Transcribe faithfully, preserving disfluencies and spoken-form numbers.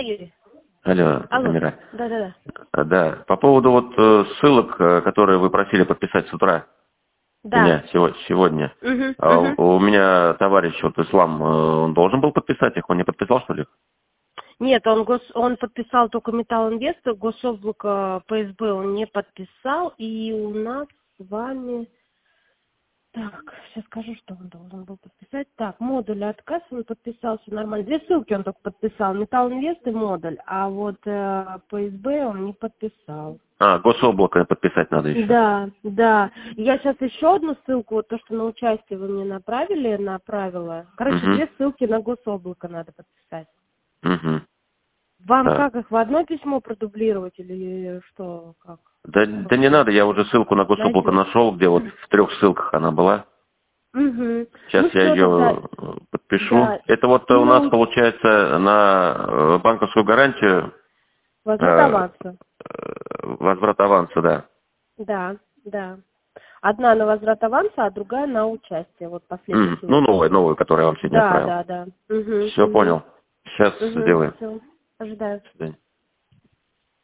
Юрий. Алло, Алло. Амира. Да-да-да. Да, по поводу вот э, ссылок, э, которые вы просили подписать с утра Да. меня сего- сегодня. Угу, А у, угу. у меня товарищ, вот Ислам, э, он должен был подписать их, он не подписал, что ли? Нет, он, гос... он подписал только Металлинвест, Гособлако, ПСБ он не подписал, и у нас с вами... Так, сейчас скажу, что он должен был подписать. Так, модуль отказ он подписал, все нормально. Две ссылки он только подписал, Металлинвест и модуль, а вот э, ПСБ он не подписал. А, Гособлако подписать надо еще. Да, да. Я сейчас еще одну ссылку, вот то, что на участие вы мне направили, направила. Короче, Угу. две ссылки на Гособлако надо подписать. Угу. Вам Так. как, их в одно письмо продублировать или что, как? Да, да не надо, я уже ссылку на Гособлако Найдёт. нашел, где вот в трех ссылках она была. Угу. Сейчас Ну я все, тогда, ее подпишу. да. Это вот И у на нас у- получается на э, банковскую гарантию возврат э, аванса. э, возврат аванса, да. Да, да. Одна на возврат аванса, а другая на участие. Вот последняя Мгм. Ну, ссылочка. новую, новую, которую я вам сегодня Да, отправил. да, да. Угу, Все угу. понял. Сейчас Угу. сделаем. Все. Ожидаю. До свидания.